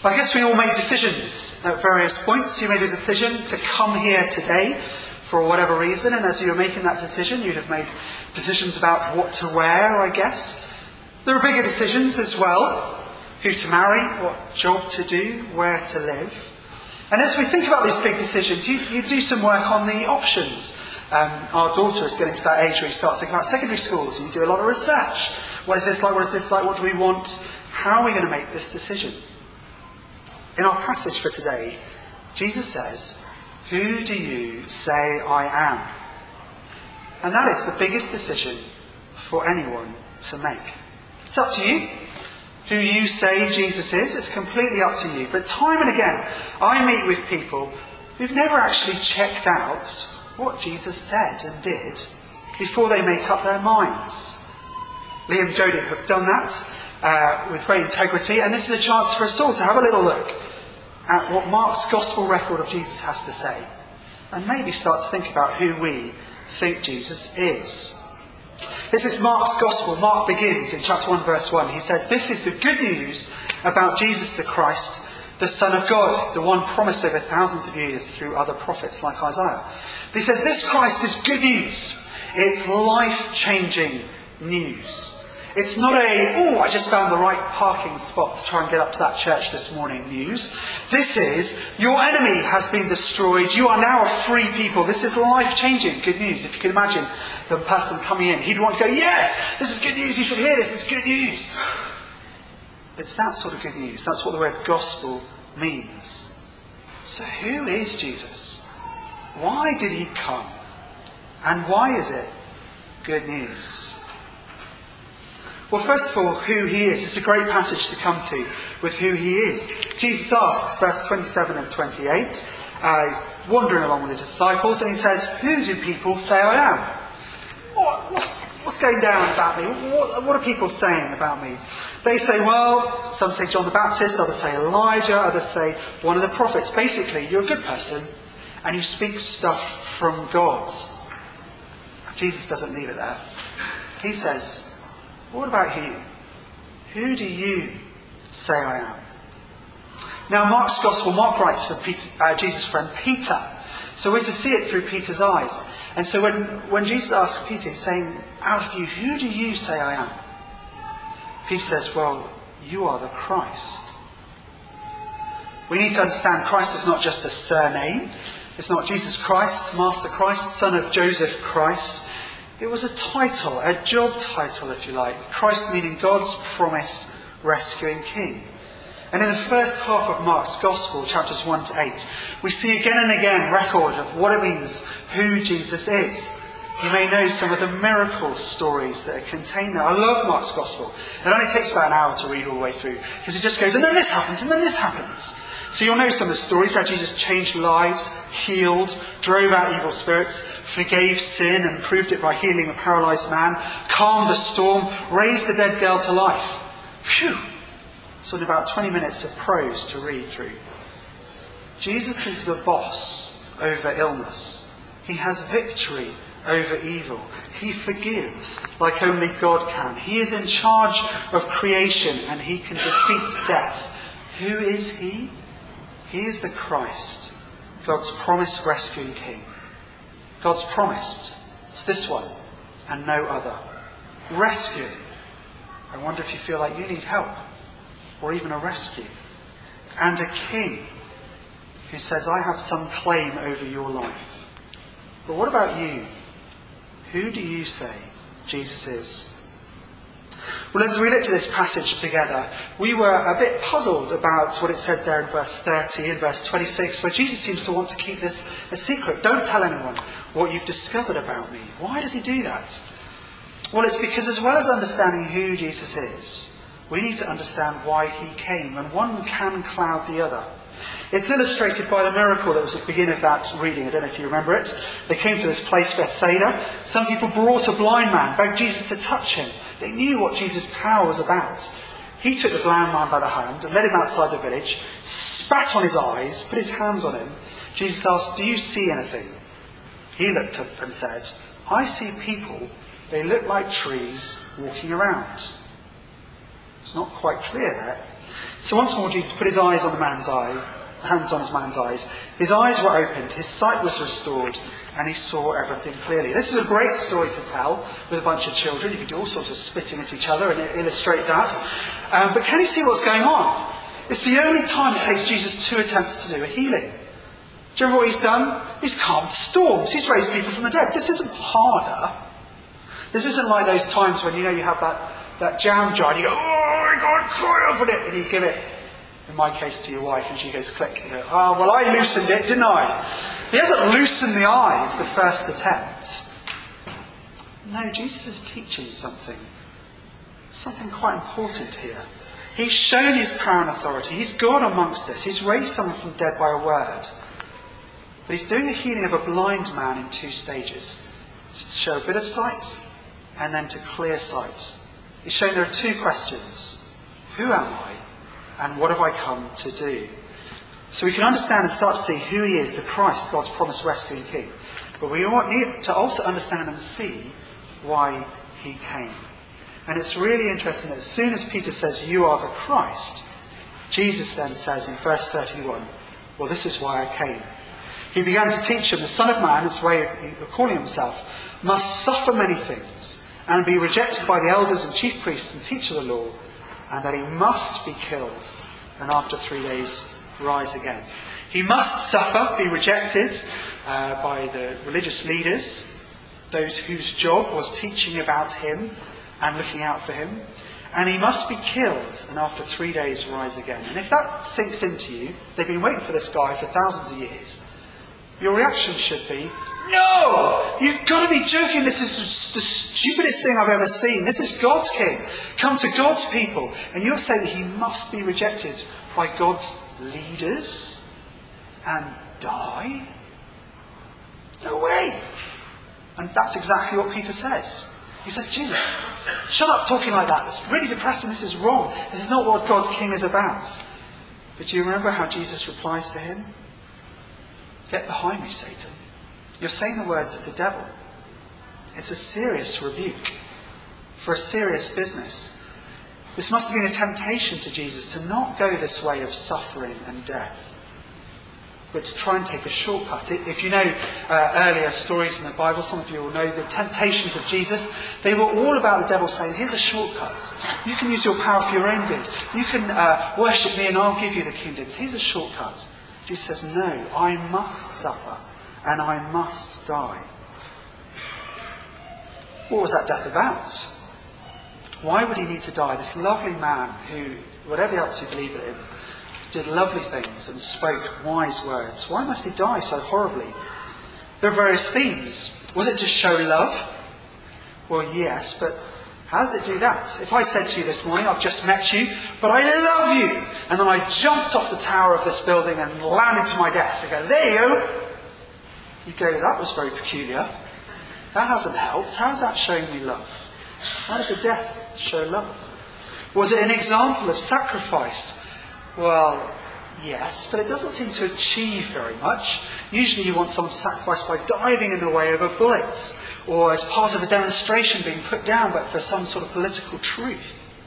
I guess we all make decisions at various points. You made a decision to come here today for whatever reason, and as you were making that decision, you'd have made decisions about what to wear, I guess. There are bigger decisions as well. Who to marry, what job to do, where to live. And as we think about these big decisions, you do some work on the options. Our daughter is getting to that age where you start thinking about secondary schools, and you do a lot of research. What is this like? What is this like? What do we want? How are we going to make this decision? In our passage for today, Jesus says, "Who do you say I am?" And that is the biggest decision for anyone to make. It's up to you who you say Jesus is. It's completely up to you. But time and again, I meet with people who've never actually checked out what Jesus said and did before they make up their minds. Liam and Jodie have done that with great integrity, and this is a chance for us all to have a little look at what Mark's gospel record of Jesus has to say, and maybe start to think about who we think Jesus is. This is Mark's gospel. Mark begins in chapter 1 verse 1. He says, "This is the good news about Jesus the Christ, the Son of God, the one promised over thousands of years through other prophets like Isaiah." But he says this Christ is good news. It's life-changing news. It's not I just found the right parking spot to try and get up to that church this morning news. This is, your enemy has been destroyed. You are now a free people. This is life-changing good news. If you can imagine the person coming in, he'd want to go, "Yes, this is good news. You should hear this. It's good news." It's that sort of good news. That's what the word gospel means. So who is Jesus? Why did he come? And why is it good news? Well, first of all, who he is. It's a great passage to come to with who he is. Jesus asks, verse 27 and 28, he's wandering along with the disciples, and he says, "Who do people say I am?" What's going down about me? What are people saying about me? They say, well, some say John the Baptist, others say Elijah, others say one of the prophets. Basically, you're a good person, and you speak stuff from God. Jesus doesn't leave it there. He says, "What about you? Who do you say I am?" Now, Mark's Gospel, Mark writes for Jesus' friend Peter. So we're to see it through Peter's eyes. And so when Jesus asks Peter, he's saying, "Out of you, who do you say I am?" Peter says, "Well, you are the Christ." We need to understand Christ is not just a surname. It's not Jesus Christ, Master Christ, son of Joseph Christ. It was a title, a job title, if you like. Christ meaning God's promised rescuing king. And in the first half of Mark's Gospel, chapters 1 to 8, we see again and again record of what it means, who Jesus is. You may know some of the miracle stories that are contained there. I love Mark's Gospel. It only takes about an hour to read all the way through, because it just goes, and then this happens, and then this happens. So you'll know some of the stories, how Jesus changed lives, healed, drove out evil spirits, forgave sin and proved it by healing a paralysed man, calmed the storm, raised the dead girl to life. Phew! So in about 20 minutes of prose to read through. Jesus is the boss over illness. He has victory over evil. He forgives like only God can. He is in charge of creation and he can defeat death. Who is he? He is the Christ, God's promised rescuing king. God's promised. It's this one and no other. Rescue. I wonder if you feel like you need help or even a rescue. And a king who says, I have some claim over your life. But what about you? Who do you say Jesus is? Well, as we looked at this passage together, we were a bit puzzled about what it said there in verse 30 and verse 26, where Jesus seems to want to keep this a secret. Don't tell anyone what you've discovered about me. Why does he do that? Well, it's because as well as understanding who Jesus is, we need to understand why he came, and one can cloud the other. It's illustrated by the miracle that was at the beginning of that reading. I don't know if you remember it. They came to this place, Bethsaida. Some people brought a blind man, begged Jesus to touch him. They knew what Jesus' power was about. He took the blind man by the hand and led him outside the village, spat on his eyes, put his hands on him. Jesus asked, "Do you see anything?" He looked up and said, "I see people. They look like trees walking around." It's not quite clear there. So once more Jesus put his eyes on the man's hands on his man's eyes. His eyes were opened, his sight was restored, and he saw everything clearly. This is a great story to tell with a bunch of children. You can do all sorts of spitting at each other and illustrate that. But can you see what's going on? It's the only time it takes Jesus 2 attempts to do a healing. Do you remember what he's done? He's calmed storms. He's raised people from the dead. This isn't harder. This isn't like those times when you have that jam jar and you go, oh, I can't try open it. And you give it, in my case, to your wife and she goes click. You go, oh, well, I loosened it, didn't I? He hasn't loosened the eyes the first attempt. No, Jesus is teaching something quite important here. He's shown his power and authority. He's God amongst us. He's raised someone from the dead by a word. But he's doing a healing of a blind man in 2 stages. To show a bit of sight and then to clear sight. He's shown there are 2 questions. Who am I? And what have I come to do? So we can understand and start to see who he is, the Christ, God's promised rescuing king. But we need to also understand and see why he came. And it's really interesting that as soon as Peter says, you are the Christ, Jesus then says in verse 31, well, this is why I came. He began to teach him, the Son of Man, his way of calling himself, must suffer many things and be rejected by the elders and chief priests and teachers of the law, and that he must be killed and after 3 days rise again. He must suffer, be rejected by the religious leaders, those whose job was teaching about him and looking out for him. And he must be killed and after 3 days rise again. And if that sinks into you, they've been waiting for this guy for thousands of years, your reaction should be, no! You've got to be joking. This is the stupidest thing I've ever seen. This is God's king. Come to God's people. And you're saying that he must be rejected by God's leaders and die? No way! And that's exactly what Peter says. He says, Jesus, shut up talking like that. It's really depressing. This is wrong. This is not what God's king is about. But do you remember how Jesus replies to him? Get behind me, Satan. You're saying the words of the devil. It's a serious rebuke for a serious business. This must have been a temptation to Jesus to not go this way of suffering and death, but to try and take a shortcut. If you know earlier stories in the Bible, some of you will know the temptations of Jesus. They were all about the devil saying, here's a shortcut. You can use your power for your own good. You can worship me and I'll give you the kingdoms. Here's a shortcut. Jesus says, no, I must suffer and I must die. What was that death about? Why would he need to die? This lovely man who, whatever else you believe in him, did lovely things and spoke wise words. Why must he die so horribly? There are various themes. Was it to show love? Well, yes, but how does it do that? If I said to you this morning, I've just met you, but I love you, and then I jumped off the tower of this building and landed to my death, I go, there you go. You go, that was very peculiar. That hasn't helped. How is that showing me love? How does a death show love? Was it an example of sacrifice? Well, yes, but it doesn't seem to achieve very much. Usually you want someone to sacrifice by diving in the way of a bullet, or as part of a demonstration being put down, but for some sort of political truth.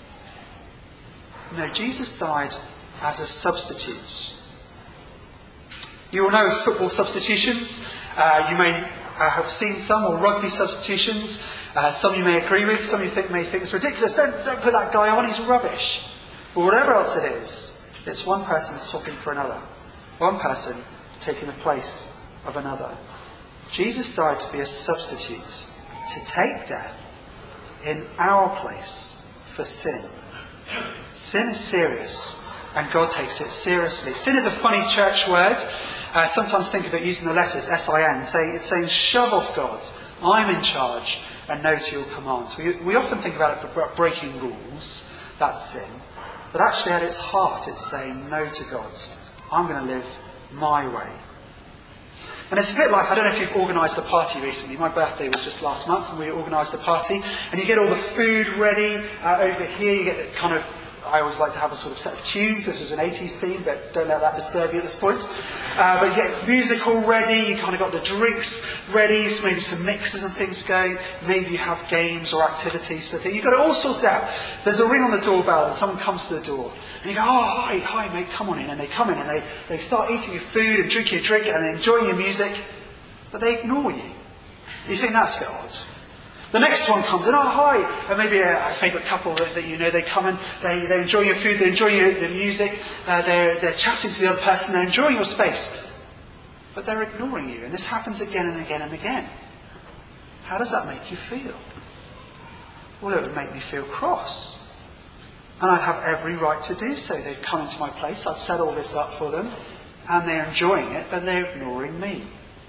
No, Jesus died as a substitute. You all know football substitutions. You may have seen some, or rugby substitutions. Some you may agree with, some you may think it's ridiculous. Don't put that guy on, he's rubbish. But whatever else it is, it's one person swapping for another. One person taking the place of another. Jesus died to be a substitute, to take death in our place for sin. Sin is serious, and God takes it seriously. Sin is a funny church word. Sometimes think of it using the letters S-I-N. It's saying, shove off God. I'm in charge, and no to your commands. We often think about it for breaking rules. That's sin. But actually at its heart, it's saying no to God's. I'm going to live my way. And it's a bit like, I don't know if you've organised a party recently. My birthday was just last month and we organised a party. And you get all the food ready over here. You get kind of I always like to have a sort of set of tunes. This is an 80s theme, but don't let that disturb you at this point. But you get music all ready, you kind of got the drinks ready, so maybe some mixes and things going. Maybe you have games or activities for things. You've got it all sorted out. There's a ring on the doorbell and someone comes to the door. And you go, oh, hi mate, come on in. And they come in and they start eating your food and drinking your drink and they're enjoying your music. But they ignore you. You think that's a bit odd. The next one comes in, oh hi, and maybe a favourite couple that you know, they come in, they're enjoying your food, they're enjoying the music, they're chatting to the other person, they're enjoying your space. But they're ignoring you, and this happens again and again and again. How does that make you feel? Well, it would make me feel cross. And I'd have every right to do so. They've come into my place, I've set all this up for them, and they're enjoying it, but they're ignoring me.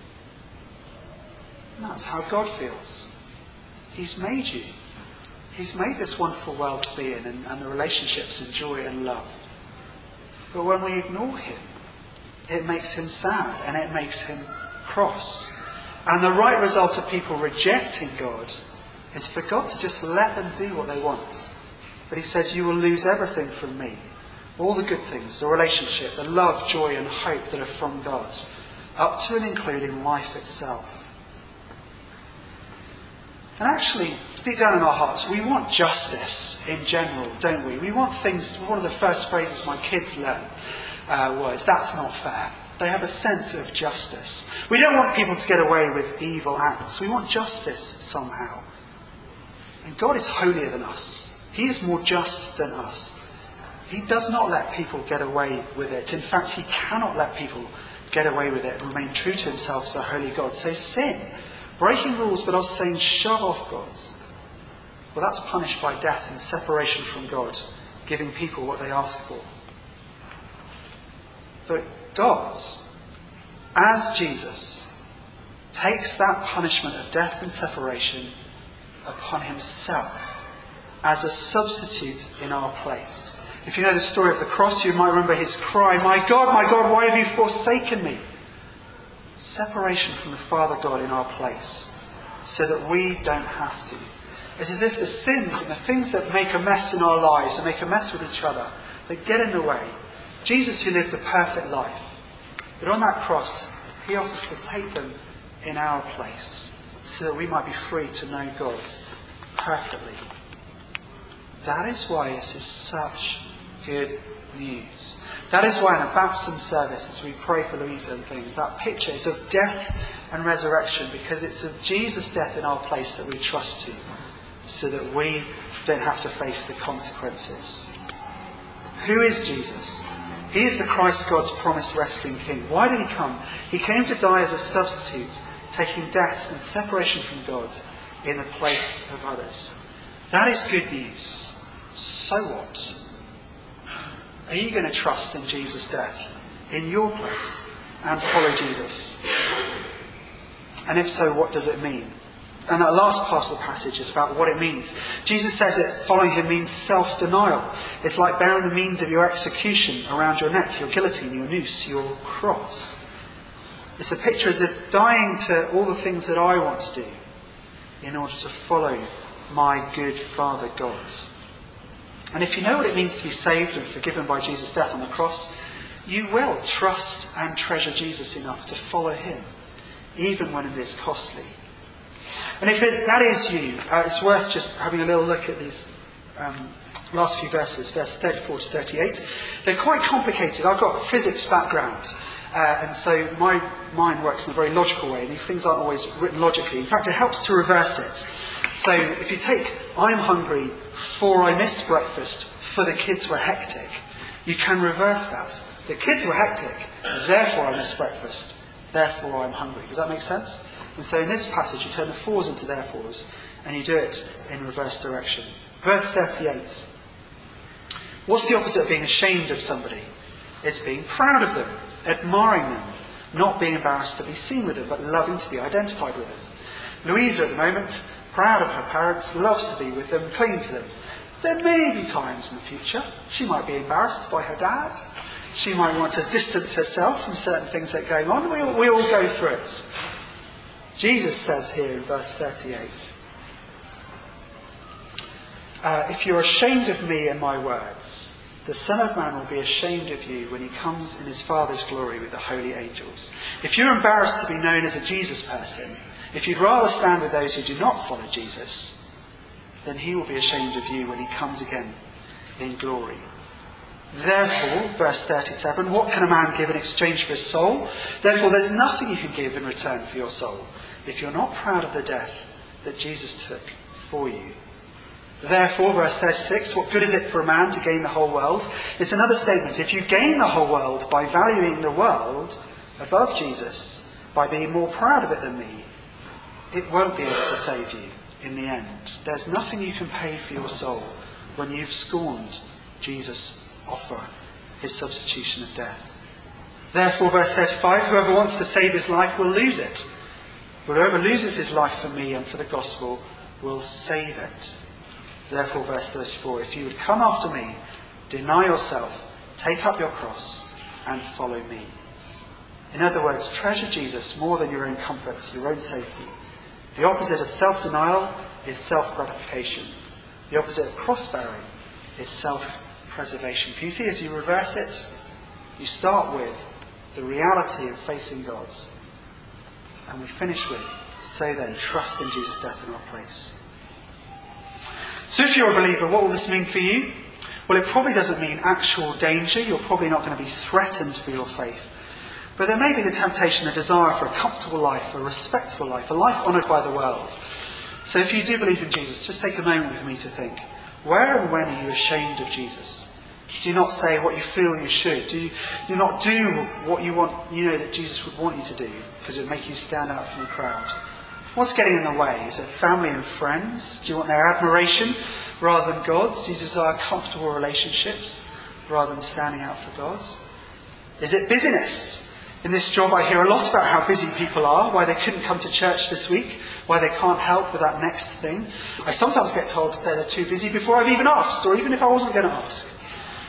And that's how God feels. He's made you. He's made this wonderful world to be in and the relationships and joy and love. But when we ignore him, it makes him sad and it makes him cross. And the right result of people rejecting God is for God to just let them do what they want. But he says, you will lose everything from me. All the good things, the relationship, the love, joy and hope that are from God, up to and including life itself. And actually, deep down in our hearts, we want justice in general, don't we? We want things. One of the first phrases my kids learn was, that's not fair. They have a sense of justice. We don't want people to get away with evil acts. We want justice somehow. And God is holier than us. He is more just than us. He does not let people get away with it. In fact, he cannot let people get away with it and remain true to himself as a holy God. So sin, breaking rules but us saying shove off God's, well, that's punished by death and separation from God, giving people what they ask for. But God, as Jesus, takes that punishment of death and separation upon himself as a substitute in our place. If you know the story of the cross, you might remember his cry, my God, why have you forsaken me? Separation from the Father God in our place, so that we don't have to. It's as if the sins and the things that make a mess in our lives and make a mess with each other, they get in the way. Jesus, who lived a perfect life, but on that cross, he offers to take them in our place, so that we might be free to know God perfectly. That is why this is such good news. That is why in a baptism service, as we pray for Louisa and things, that picture is of death and resurrection, because it's of Jesus' death in our place that we trust to, so that we don't have to face the consequences. Who is Jesus? He is the Christ, God's promised rescuing King. Why did he come? He came to die as a substitute, taking death and separation from God in the place of others. That is good news. So what? Are you going to trust in Jesus' death in your place and follow Jesus? And if so, what does it mean? And that last part of the passage is about what it means. Jesus says that following him means self-denial. It's like bearing the means of your execution around your neck, your guillotine, your noose, your cross. It's a picture as if dying to all the things that I want to do in order to follow my good Father God. And if you know what it means to be saved and forgiven by Jesus' death on the cross, you will trust and treasure Jesus enough to follow him, even when it is costly. And if that is you, it's worth just having a little look at these last few verses, verse 34 to 38. They're quite complicated. I've got a physics background, and so my mind works in a very logical way. These things aren't always written logically. In fact, it helps to reverse it. So if you take, I'm hungry, for I missed breakfast, for the kids were hectic, you can reverse that. The kids were hectic, therefore I missed breakfast, therefore I'm hungry. Does that make sense? And so in this passage you turn the fors into therefores, and you do it in reverse direction. Verse 38. What's the opposite of being ashamed of somebody? It's being proud of them, admiring them, not being embarrassed to be seen with them, but loving to be identified with them. Louisa at the moment, proud of her parents, loves to be with them, clinging to them. There may be times in the future she might be embarrassed by her dad. She might want to distance herself from certain things that are going on. We all go through it. Jesus says here in verse 38, if you're ashamed of me and my words, the Son of Man will be ashamed of you when he comes in his Father's glory with the holy angels. If you're embarrassed to be known as a Jesus person, if you'd rather stand with those who do not follow Jesus, then he will be ashamed of you when he comes again in glory. Therefore, verse 37, what can a man give in exchange for his soul? Therefore, there's nothing you can give in return for your soul if you're not proud of the death that Jesus took for you. Therefore, verse 36, what good is it for a man to gain the whole world? It's another statement. If you gain the whole world by valuing the world above Jesus, by being more proud of it than me, it won't be able to save you in the end. There's nothing you can pay for your soul when you've scorned Jesus' offer, his substitution of death. Therefore, verse 35, whoever wants to save his life will lose it. Whoever loses his life for me and for the gospel will save it. Therefore, verse 34, if you would come after me, deny yourself, take up your cross, and follow me. In other words, treasure Jesus more than your own comforts, your own safety. The opposite of self-denial is self-gratification. The opposite of cross-bearing is self-preservation. Can you see, as you reverse it, you start with the reality of facing God's. And we finish with, so then, trust in Jesus' death in our place. So if you're a believer, what will this mean for you? Well, it probably doesn't mean actual danger. You're probably not going to be threatened for your faith. But there may be the temptation, the desire for a comfortable life, a respectable life, a life honoured by the world. So if you do believe in Jesus, just take a moment with me to think, where and when are you ashamed of Jesus? Do you not say what you feel you should? Do you not do what you want, that Jesus would want you to do, because it would make you stand out from the crowd? What's getting in the way? Is it family and friends? Do you want their admiration rather than God's? Do you desire comfortable relationships rather than standing out for God's? Is it busyness? In this job I hear a lot about how busy people are, why they couldn't come to church this week, why they can't help with that next thing. I sometimes get told that they're too busy before I've even asked, or even if I wasn't going to ask.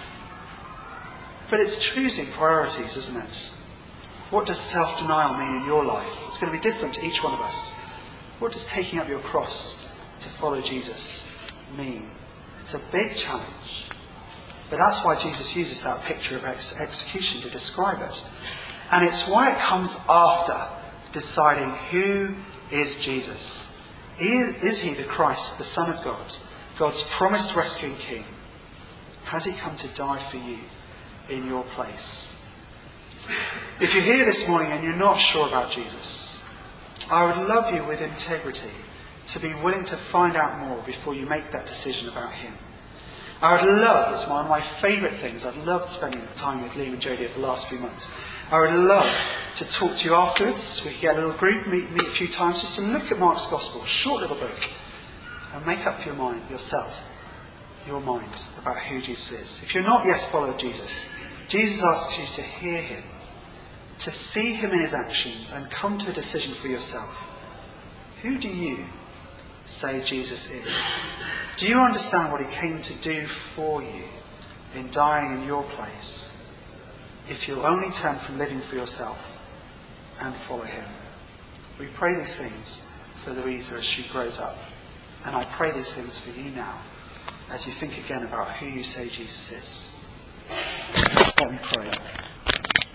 But it's choosing priorities, isn't it? What does self-denial mean in your life? It's going to be different to each one of us. What does taking up your cross to follow Jesus mean? It's a big challenge. But that's why Jesus uses that picture of execution to describe it. And it's why it comes after deciding who is Jesus. Is he the Christ, the Son of God, God's promised rescuing King? Has he come to die for you in your place? If you're here this morning and you're not sure about Jesus, I would love you with integrity to be willing to find out more before you make that decision about him. I would love, it's one of my favourite things, I've loved spending time with Liam and Jodie over the last few months. I would love to talk to you afterwards. We could get a little group, meet a few times, just to look at Mark's Gospel, short little book, and make up your mind, your mind about who Jesus is. If you're not yet a follower of Jesus, Jesus asks you to hear him, to see him in his actions, and come to a decision for yourself. Who do you say Jesus is? Do you understand what he came to do for you in dying in your place? If you'll only turn from living for yourself and follow him. We pray these things for Louisa as she grows up. And I pray these things for you now, as you think again about who you say Jesus is. Let me pray.